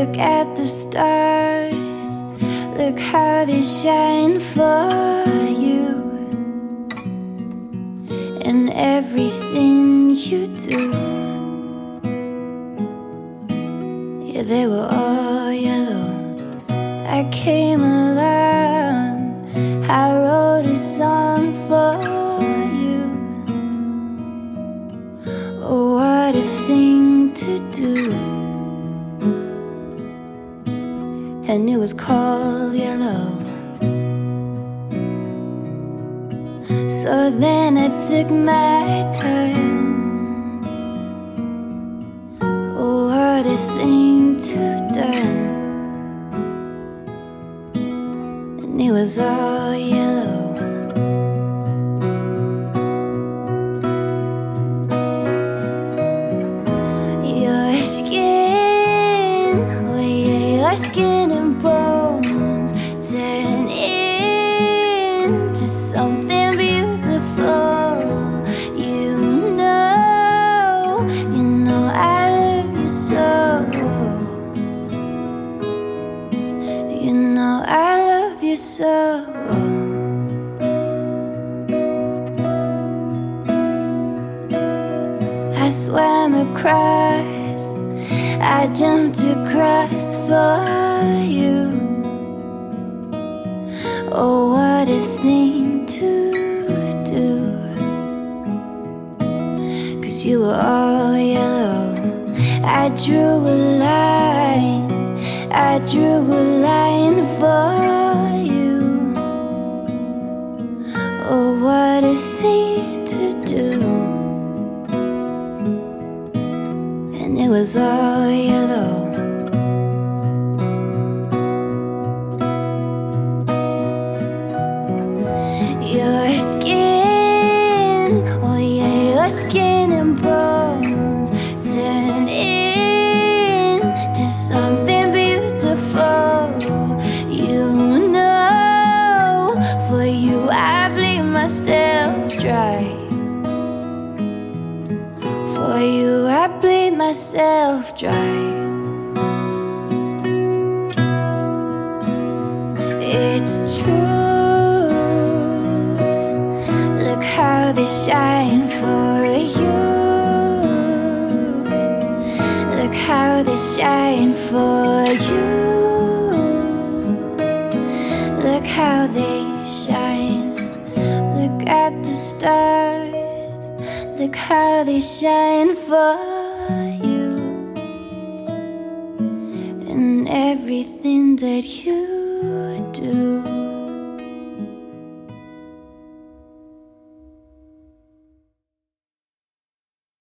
Look at the stars, look how they shine for you. And everything you do, yeah, they were all yellow. I came along, I wrote a song for you. Oh, what a thing to do. And it was called Yellow. So then I took my turn. Oh, what a thing to done. And it was all yellow. Your skin, oh yeah, your skin and bones turn into something beautiful. You know I love you so. You know I love you so. I swam across, I jumped across for you. Oh, what a thing to do. 'Cause you were all yellow. I drew a line, I drew a line for you. Oh, what a thing to do. And it was all yellow. Your skin, oh yeah, your skin and bones turn into something beautiful. You know, for you I bleed myself dry. For you I bleed myself dry. It's true. Look how they shine for you. Look how they shine for you. Look how they shine. Look at the stars. Look how they shine for you. And everything that you do.